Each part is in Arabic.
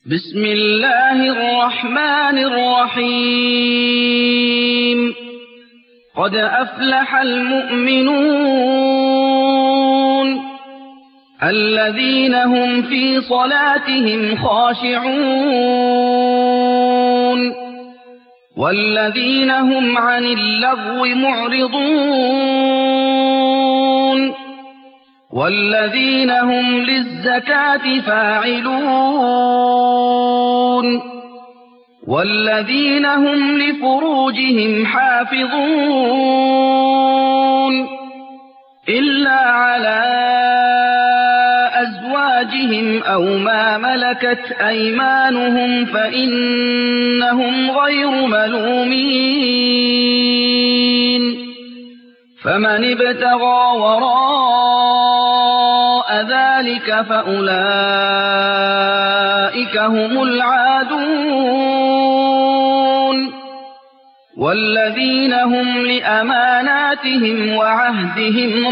بسم الله الرحمن الرحيم قد أفلح المؤمنون الذين هم في صلاتهم خاشعون والذين هم عن اللغو معرضون والذين هم للزكاة فاعلون والذين هم لفروجهم حافظون إلا على أزواجهم أو ما ملكت أيمانهم فإنهم غير ملومين فمن ابتغى وراء ذلك فأولئك هم العادون والذين هم لأماناتهم وعهدهم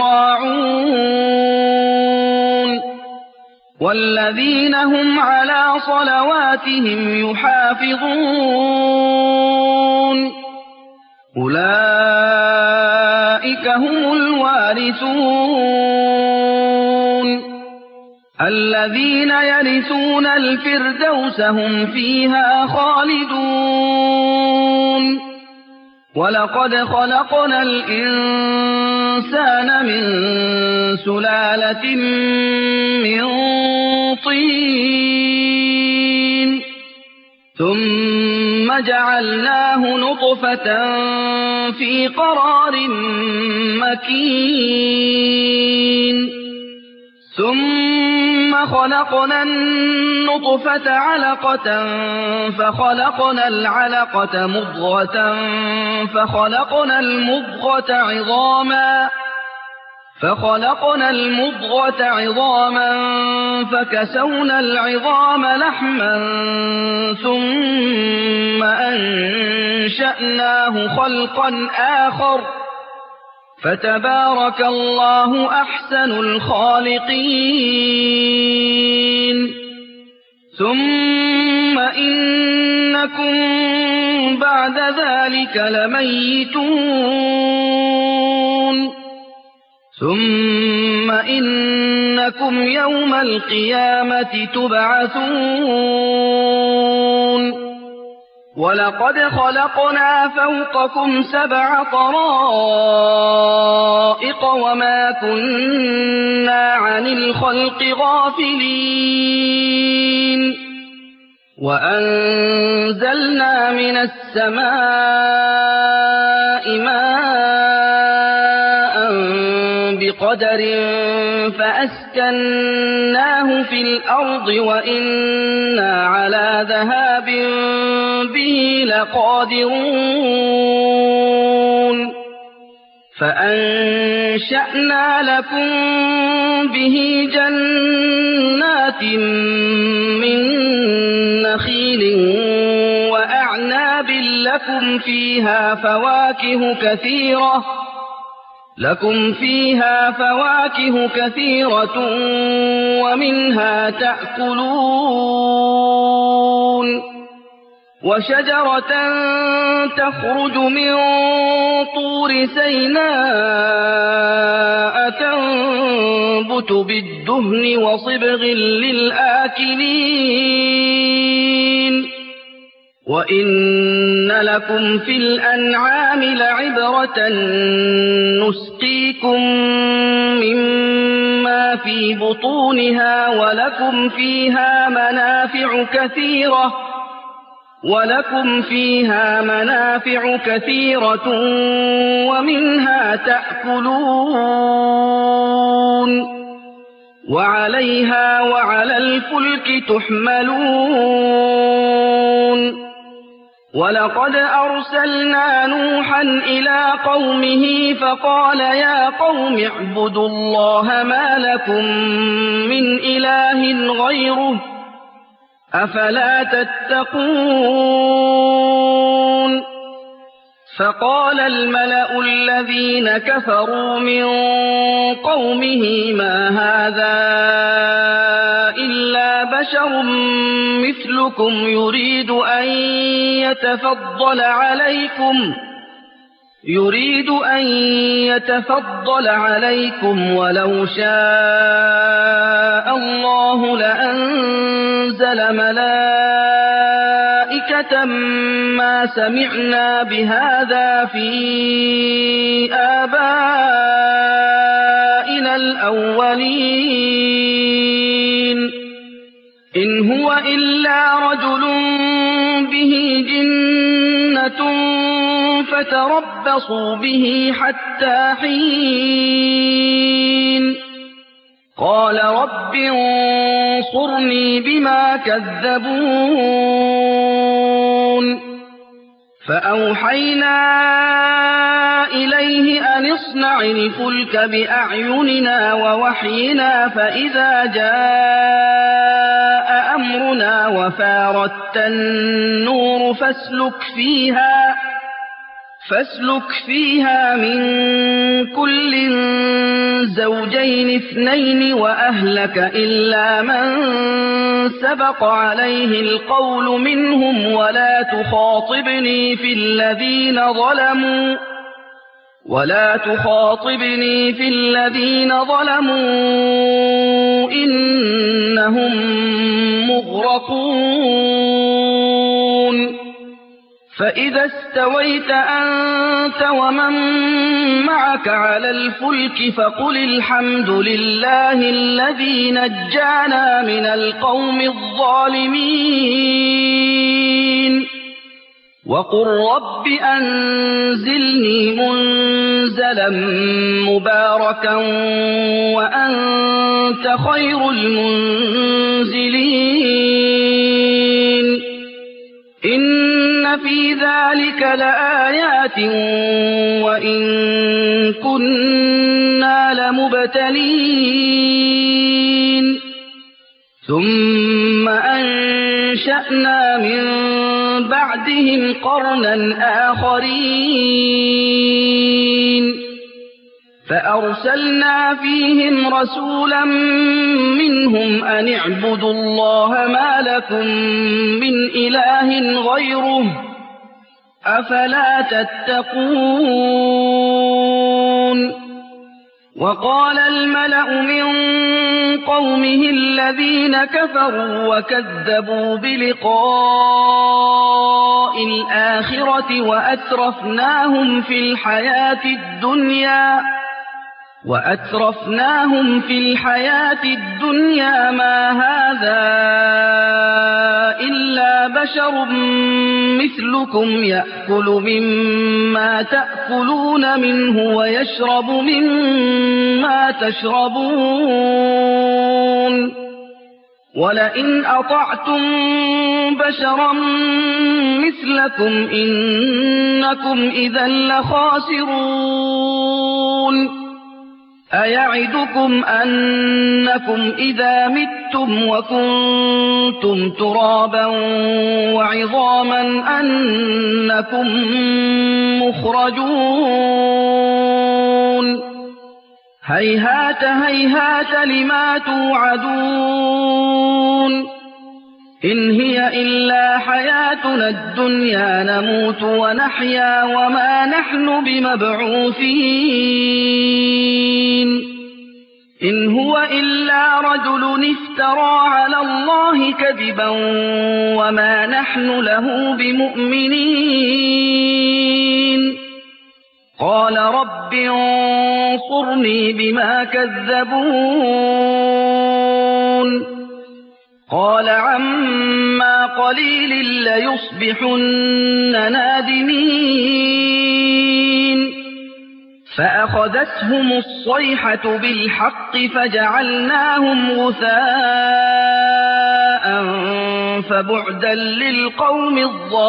راعون والذين هم على صلواتهم يحافظون أولئك هم الوارثون الذين يرثون الفردوس هم فيها خالدون ولقد خلقنا الإنسان من سلالة من طين ثم جعلناه نطفة في قرار مكين ثم خلقنا النطفة علقة فخلقنا العلقة مضغة فخلقنا المضغة عظاما فكسونا العظام لحما ثم أنشأناه خلقا آخر فتبارك الله أحسن الخالقين ثم إنكم بعد ذلك لميتون ثم إنكم يوم القيامة تبعثون ولقد خلقنا فوقكم 7 طرائق وما كنا عن الخلق غافلين وأنزلنا من السماء ماء بقدر فأسكناه في الأرض وإنا على ذهاب به لقادرون فأنشأنا لكم به جنات من نخيل وأعناب لكم فيها فواكه كثيرة ومنها تأكلون وشجرة تخرج من طور سيناء تنبت بالدهن وصبغ للآكلين وإن لكم في الأنعام لعبرة نسقيكم مما في بطونها ولكم فيها منافع كثيرة ومنها تأكلون وعليها وعلى الفلك تحملون ولقد أرسلنا نوحا إلى قومه فقال يا قوم اعبدوا الله ما لكم من إله غيره أفلا تتقون فقال الملأ الذين كفروا من قومه ما هذا إلا بشر مثلكم مثلكم يريد أن يتفضل عليكم ولو شاء الله لأنزل ملائكة ما سمعنا بهذا في آبائنا الأولين إن هو إلا رجل به جنة فتربصوا به حتى حين قال رب انصرني بما كذبون فأوحينا إليه أن اصنع الفلك بأعيننا ووحينا فإذا جاء أمرنا وفاردت النور فاسلك فيها من كل زوجين اثنين وأهلك إلا من سبق عليه القول منهم ولا تخاطبني في الذين ظلموا إنهم مغرقون فإذا استويت أنت ومن معك على الفلك فقل الحمد لله الذي نجانا من القوم الظالمين وقل رب أنزلني منزلا مباركا وأنت خير المنزلين إن في ذلك لآيات وإن كنا لمبتلين ثم أنشأنا من بعدهم قرنا آخرين فأرسلنا فيهم رسولا منهم أن اعبدوا الله ما لكم من إله غيره أفلا تتقون وقال الملأ من قومه الذين كفروا وكذبوا بلقاء الآخرة وأترفناهم في الحياة الدنيا ما هذا إلا بشر مثلكم يأكل مما تأكلون منه ويشرب مما تشربون ولئن أطعتم بشرا مثلكم إنكم إذا لخاسرون أيعدكم أنكم إذا متم وكنتم ترابا وعظاما أنكم مخرجون هيهات هيهات لما توعدون إن هي إلا حياتنا الدنيا نموت ونحيا وما نحن بمبعوثين إن هو إلا رجل افترى على الله كذبا وما نحن له بمؤمنين قال رب انصرني بما كذبون قال عما قليل ليصبحن نادمين فأخذتهم الصيحة بالحق فجعلناهم غثاء فبعدا للقوم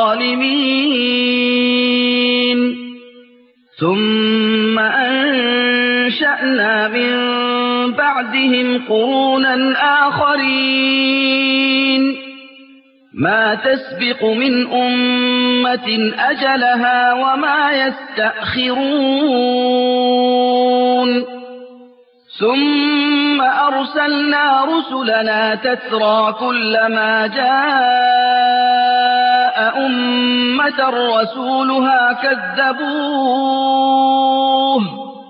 الظالمين ثم أنشأنا من بعدهم قرونا آخرين ما تسبق من أمة أجلها وما يستأخرون ثم أرسلنا رسلنا تترى كلما جاء أمة رسولها كذبوه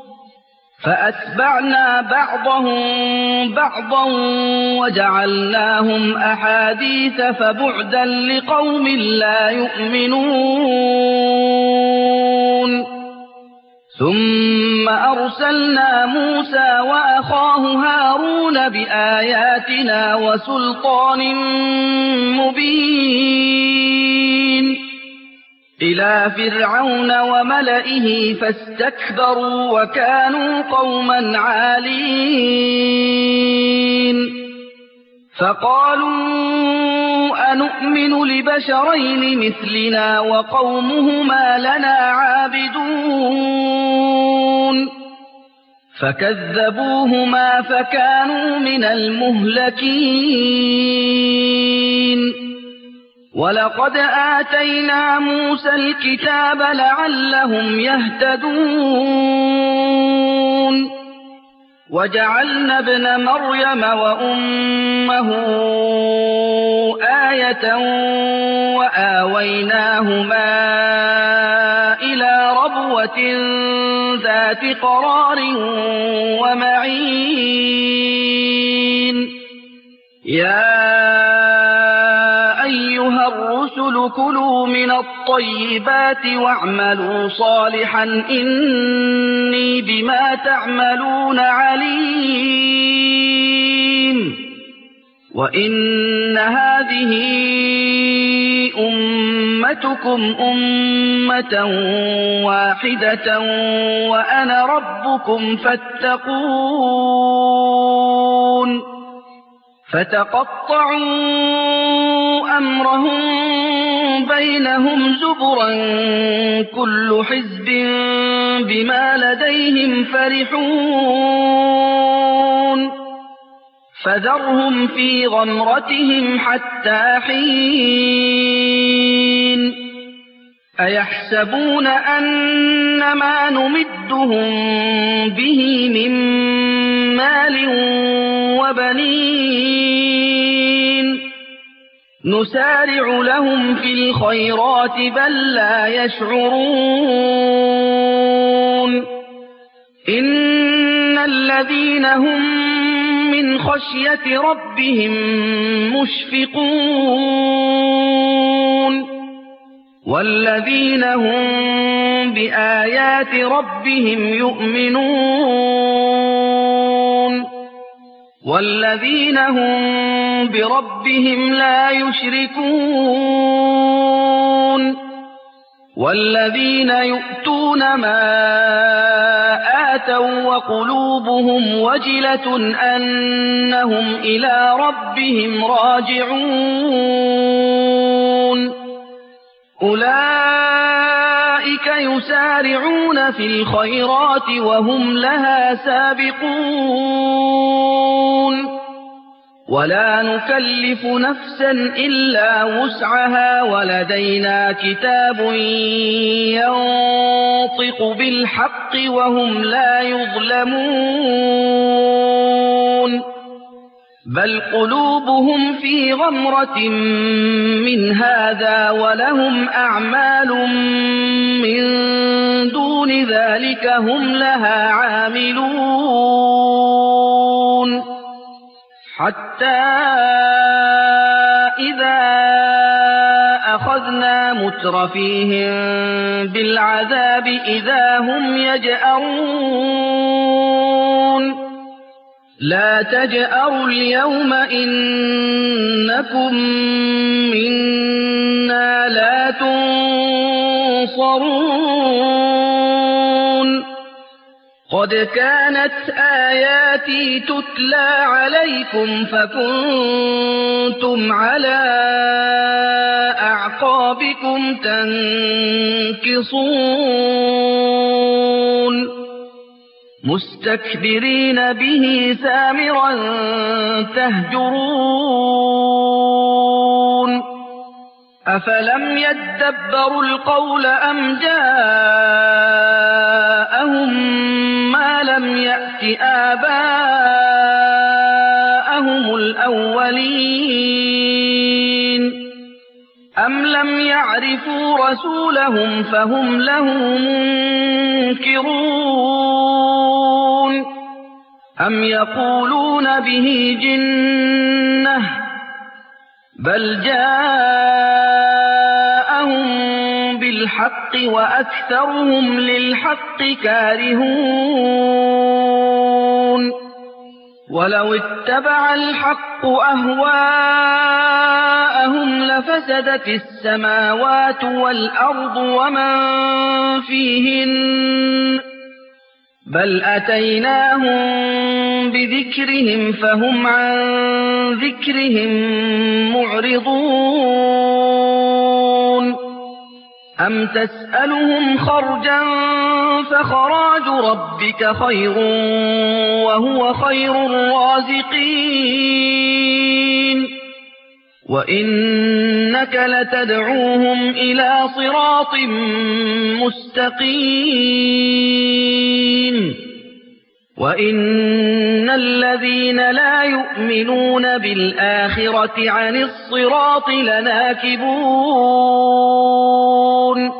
فأتبعنا بعضهم بعضا وجعلناهم أحاديث فبعدا لقوم لا يؤمنون ثم أرسلنا موسى وأخاه هارون بآياتنا وسلطان مبين إلى فرعون وملئه فاستكبروا وكانوا قوما عالين فقالوا أنؤمن لبشرين مثلنا وقومهما لنا عابدون فكذبوهما فكانوا من المهلكين ولقد آتينا موسى الكتاب لعلهم يهتدون وجعلنا ابن مريم وأمه آية وآويناهما إلى ربوة ذات قرار ومعين يا أيها الرسل كلوا من الطيبات واعملوا صالحا إني بما تعملون عليم وإن هذه أمتكم أمة واحدة وأنا ربكم فاتقون فتقطعوا أمرهم بينهم زبرا كل حزب بما لديهم فرحون فذرهم في غمرتهم حتى حين أيحسبون أن ما نمدهم به من مال وبنين نسارع لهم في الخيرات بل لا يشعرون إن الذين هم من خشية ربهم مشفقون والذين هم بآيات ربهم يؤمنون والذين هم بربهم لا يشركون والذين يؤتون ما آتوا وقلوبهم وجلة أنهم إلى ربهم راجعون أولئك يسارعون في الخيرات وهم لها سابقون ولا نكلف نفسا إلا وسعها ولدينا كتاب ينطق بالحق وهم لا يظلمون بل قلوبهم في غمرة من هذا ولهم أعمال من دون ذلك هم لها عاملون حتى إذا أخذنا مترفيهم بالعذاب إذا هم يجأرون لا تجأروا اليوم إنكم منا لا تنصرون قد كانت آياتي تتلى عليكم فكنتم على أعقابكم تنكصون مستكبرين به سامرا تهجرون أفلم يدبروا القول أم جاءهم ما أَوَلَمْ يَأْتِ آبَاءَهُمُ الْأَوَّلِينَ أَمْ لَمْ يَعْرِفُوا رَسُولَهُمْ فَهُمْ لَهُ مُنكِرُونَ أَمْ يَقُولُونَ بِهِ جِنَّةٌ بَلْ جَاءَهُم بِالْحَقِّ وَأَكْثَرُهُمْ لِلْحَقِّ كَارِهُونَ وَلَوِ اتَّبَعَ الْحَقُّ أَهْوَاءَهُمْ لَفَسَدَتِ السَّمَاوَاتُ وَالْأَرْضُ وَمَن فِيهِنَّ بَلْ أَتَيْنَاهُم بِذِكْرِهِمْ فَهُمْ عَن ذِكْرِهِم مُّعْرِضُونَ أَمْ تَسْأَلُهُمْ خَرْجًا فَخَرَاجُ رَبِّكَ خَيْرٌ وَهُوَ خَيْرُ الرَّازِقِينَ وَإِنَّكَ لَتَدْعُوهُمْ إِلَىٰ صِرَاطٍ مُّسْتَقِيمٍ وَإِنَّ الَّذِينَ لَا يُؤْمِنُونَ بِالْآخِرَةِ عَنِ الصِّرَاطِ لَنَاكِبُونَ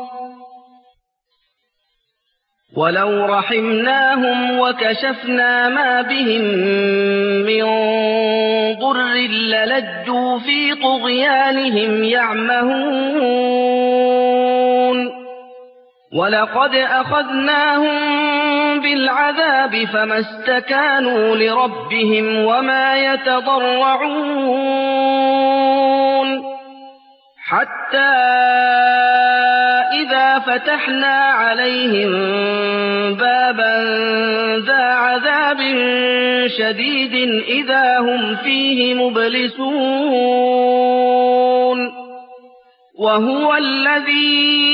وَلَوْ رَحِمْنَاهُمْ وَكَشَفْنَا مَا بِهِم مِّن ضُرٍّ لَّلَجُّوا فِي طُغْيَانِهِمْ يَعْمَهُونَ وَلَقَدْ أَخَذْنَاهُم بِالْعَذَابِ فَمَا اسْتَكَانُوا لِرَبِّهِمْ وَمَا يَتَضَرَّعُونَ حَتَّىٰ إِذَا فَتَحْنَا عَلَيْهِم بَابًا ذَا عَذَابٍ شَدِيدٍ إِذَا هُمْ فِيهِ مُبْلِسُونَ وَهُوَ الَّذِي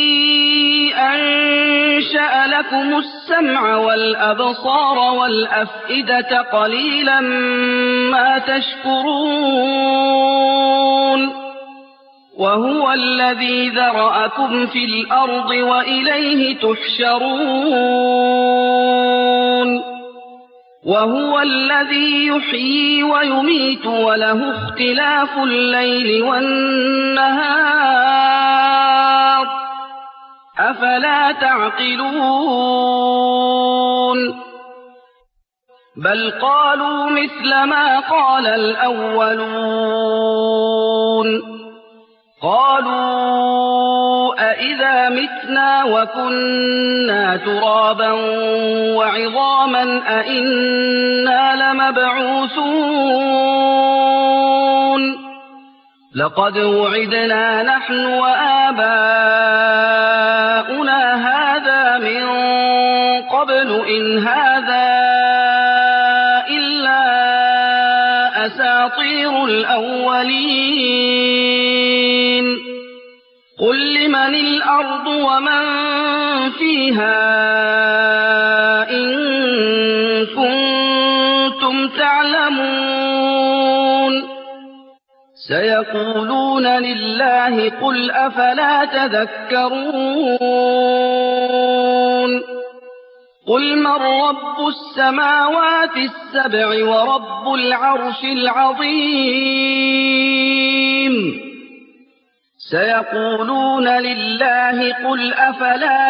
أَنشَأَ لَكُمُ السَّمْعَ وَالْأَبْصَارَ وَالْأَفْئِدَةَ قَلِيلًا مَّا تَشْكُرُونَ وَهُوَ الَّذِي ذَرَأَكُمْ فِي الْأَرْضِ وَإِلَيْهِ تُحْشَرُونَ وَهُوَ الَّذِي يُحْيِي وَيُمِيتُ وَلَهُ اخْتِلَافُ اللَّيْلِ وَالنَّهَارِ أَفَلَا تَعْقِلُونَ بَلْ قَالُوا مِثْلَ مَا قَالَ الْأَوَّلُونَ قَالُوا أَإِذَا مِتْنَا وَكُنَّا تُرَابًا وَعِظَامًا أَإِنَّا لَمَبْعُوثُونَ لَقَدْ وُعِدْنَا نَحْنُ وَآبَاؤُنَا هَٰذَا مِن قَبْلُ إِنْ هَٰذَا إِلَّا أَسَاطِيرُ الْأَوَّلِينَ قُل لِّمَنِ الْأَرْضُ وَمَن فِيهَا إِن كُنتُمْ تَعْلَمُونَ سَيَقُولُونَ لِلَّهِ قُلْ أَفَلَا تَذَكَّرُونَ قُلْ مَن رَّبُّ السَّمَاوَاتِ السَّبْعِ وَرَبُّ الْعَرْشِ الْعَظِيمِ سَيَقُولُونَ لِلَّهِ قُلْ أَفَلَا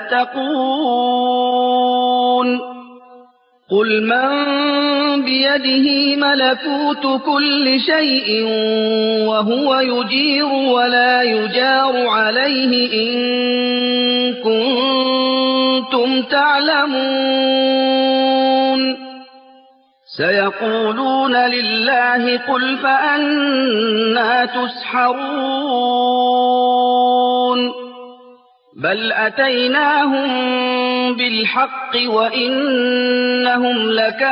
تَتَّقُونَ قُلْ مَن بِيَدِهِ مَلَكُوتُ كُلِّ شَيْءٍ وَهُوَ يُجِيرُ وَلَا يُجَارُ عَلَيْهِ إِن كُنتُمْ تَعْلَمُونَ سَيَقُولُونَ لِلَّهِ قُلْ فَأَنَّىٰ تُسْحَرُونَ بَلْ أَتَيْنَاهُم بِالْحَقِّ وَإِنَّهُمْ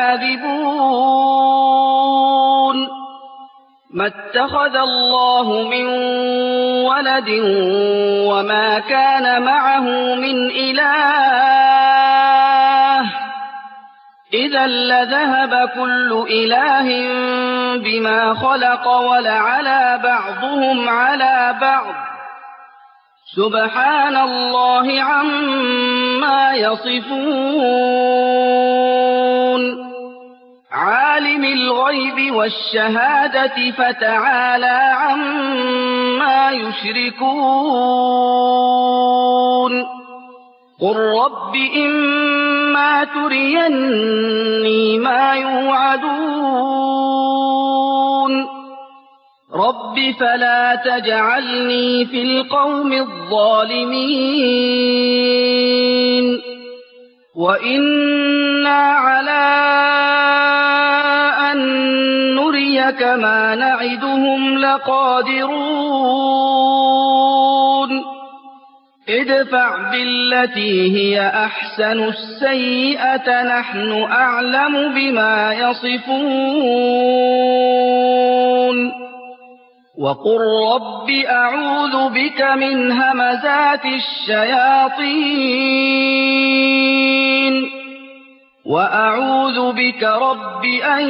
لَكَاذِبُونَ مَا اتَّخَذَ اللَّهُ مِن وَلَدٍ وَمَا كَانَ مَعَهُ مِنْ إِلَٰهٍ إِذًا لَّذَهَبَ كُلُّ إِلَٰهٍ بِمَا خَلَقَ وَلَعَلَا بَعْضُهُمْ عَلَىٰ بَعْضٍ سُبْحَانَ اللَّهِ عَمَّا يَصِفُونَ عالم الغيب والشهادة فتعالى عما يشركون قل رب إما تريني ما يوعدون رب فلا تجعلني في القوم الظالمين وإنا على أن نريك ما نعدهم لقادرون ادفع بالتي هي أحسن السيئة نحن أعلم بما يصفون وقل رب أعوذ بك من همزات الشياطين وأعوذ بك رب أن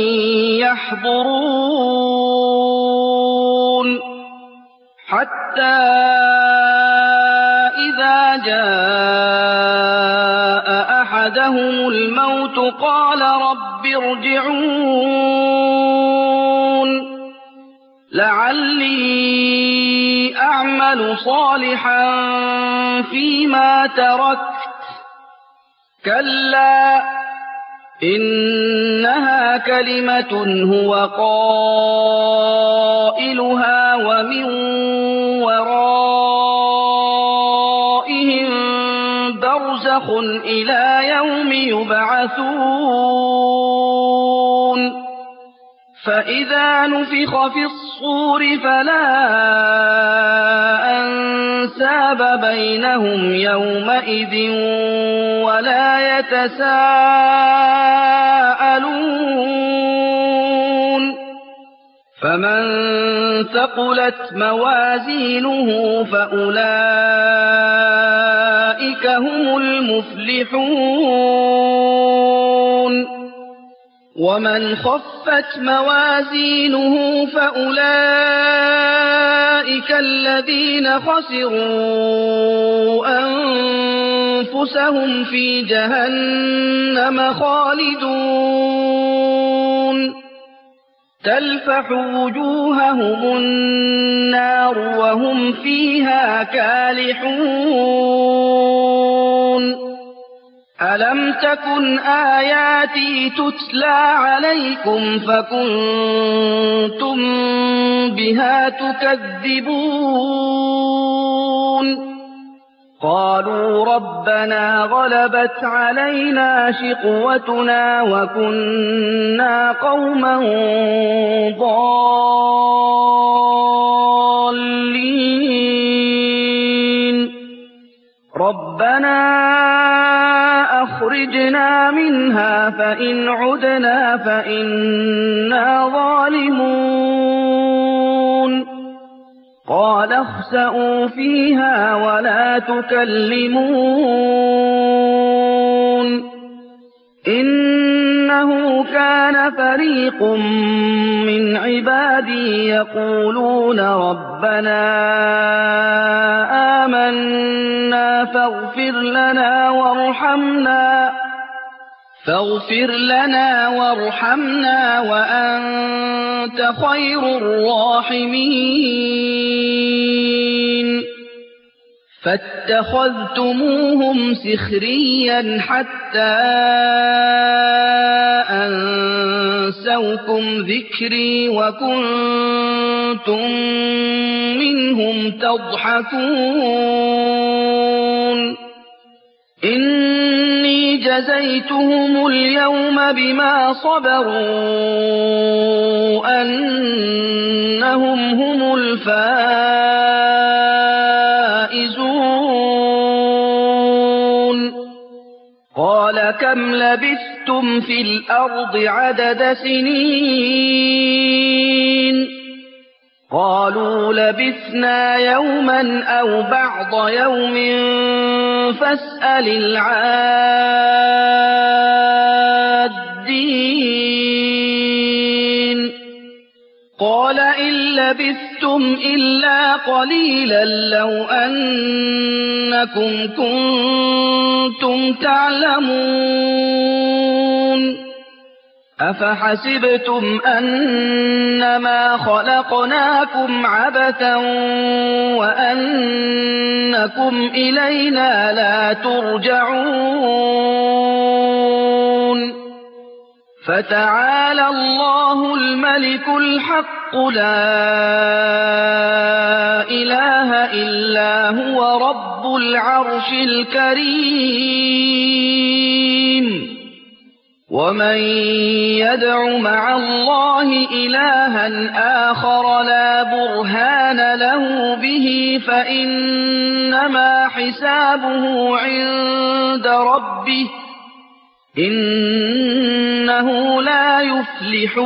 يحضرون حتى إذا جاء أحدهم الموت قال رب ارجعون لعلي أعمل صالحا فيما تركت كلا إنها كلمة هو قائلها ومن ورائهم برزخ إلى يوم يبعثون فإذا نفخ في الصور فلا أنساب بينهم يومئذ ولا يتساءلون فمن ثقلت موازينه فأولئك هم المفلحون ومن خفت موازينه فأولئك الذين خسروا أنفسهم في جهنم خالدون تلفح وجوههم النار وهم فيها كالحون ألم تكن آياتي تتلى عليكم فكنتم بها تكذبون قالوا ربنا غلبت علينا شقوتنا وكنا قوما ضالين ربنا أخرجنا منها فإن عدنا فإنا ظالمون قال اخسئوا فيها ولا تكلمون إنه كان فريق من عبادي يقولون ربنا آمنا فاغفر لنا وارحمنا وأنت خير الراحمين فاتخذتموهم سخريا حتى أنسوكم ذكري وكنتم منهم تضحكون إني جزيتهم اليوم بما صبروا أنهم هم الفائزون قال كم لبثتم في الأرض عدد سنين قالوا لبثنا يوما أو بعض يوم فاسأل العادين قال إن لبثتم إلا قليلا لو أنكم كنتم تعلمون أفحسبتم أنما خلقناكم عبثا وأنكم إلينا لا ترجعون فتعالى الله الملك الحق لا إله إلا هو رب العرش الكريم ومن يدع مع الله إلها آخر لا برهان له به فإنما حسابه عند ربه إنه لا يفلح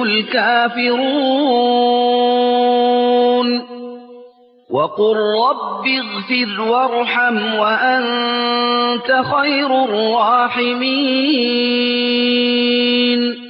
الكافرون وقل رب اغفر وارحم وأنت خير الراحمين